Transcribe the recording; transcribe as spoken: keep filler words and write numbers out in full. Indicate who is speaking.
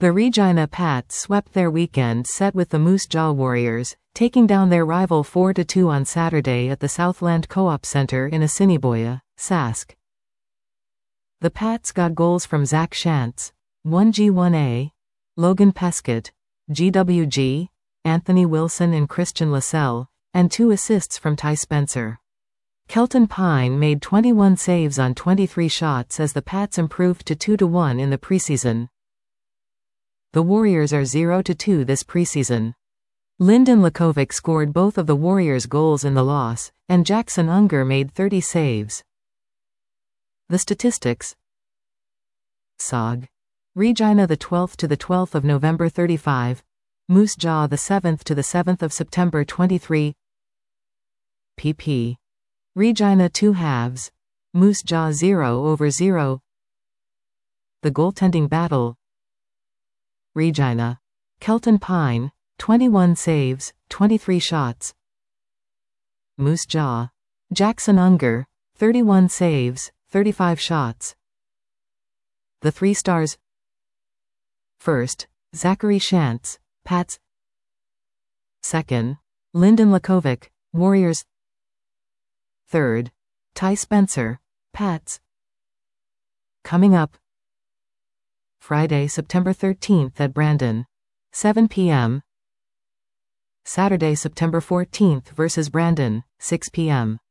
Speaker 1: The Regina Pats swept their weekend set with the Moose Jaw Warriors, taking down their rival four to two on Saturday at the Southland Co-op Center in Assiniboia, Sask. The Pats got goals from Zach Shantz, one G one A, Logan Peskett, G W G, Anthony Wilson and Christian Lascelles, and two assists from Ty Spencer. Kelton Pine made twenty-one saves on twenty-three shots as the Pats improved to two to one in the preseason. The Warriors are zero to two this preseason. Lyndon Lakovic scored both of the Warriors' goals in the loss, and Jackson Unger made thirty saves. The statistics. S O G. Regina the twelfth to the twelfth of November thirty-five. Moose Jaw the seventh to the seventh of September twenty-three. P P. Regina two halves. Moose Jaw zero over zero. The goaltending battle. Regina. Kelton Pine, twenty-one saves, twenty-three shots. Moose Jaw. Jackson Unger, thirty-one saves, thirty-five shots. The three stars. First, Zachary Shantz, Pats. Second, Lyndon Lakovic, Warriors. Third, Ty Spencer, Pats. Coming up. Friday, September thirteenth at Brandon. seven p m Saturday, September fourteenth versus Brandon, six p m